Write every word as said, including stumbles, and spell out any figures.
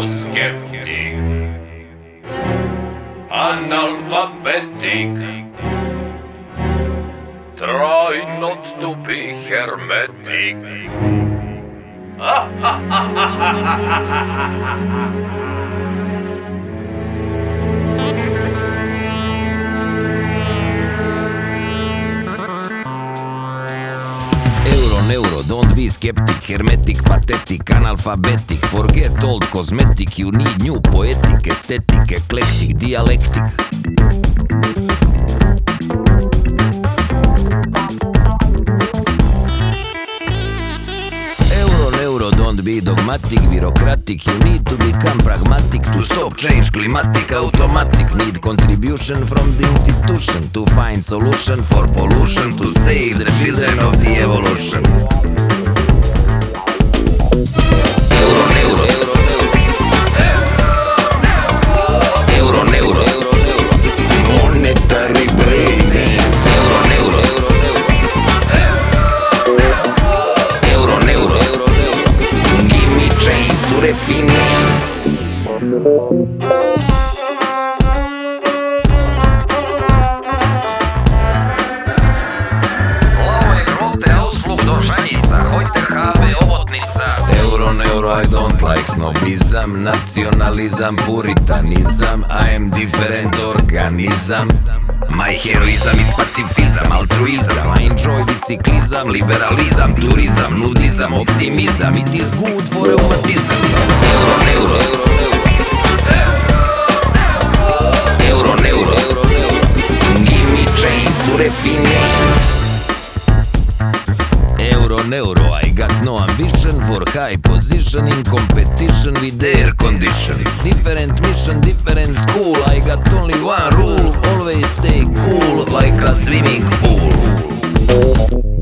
skeptic, analphabetic. Try not to be hermetic. Euro, neuro, don't be skeptic, hermetic, pathetic, analphabetic. Forget old cosmetic, you need new poetic, aesthetic, eclectic, dialectic. Euro, neuro, don't be dogmatic, bureaucratic. You need to become pragmatic to stop change, climatic, automatic. Need contribution from the institution to find solution for pollution, to save the children of the evolution. Euro, neuro, euro, neuro, monetary breakdance. Euro, neuro, euro, neuro, give me change to refinance. Euro, neuro, I don't like snobism, nationalism, puritanism. I am different organism. My heroism is pacifism, altruism. I enjoy bicyclism, liberalism, tourism, nudism, optimism. It is good for rheumatism. Euro, neuro, euro, neuro, give me change to refinance. Euro, neuro, I got no ambition for high position in competition with air conditioning. Different mission, different school, I got only one rule: always stay cool like a swimming pool.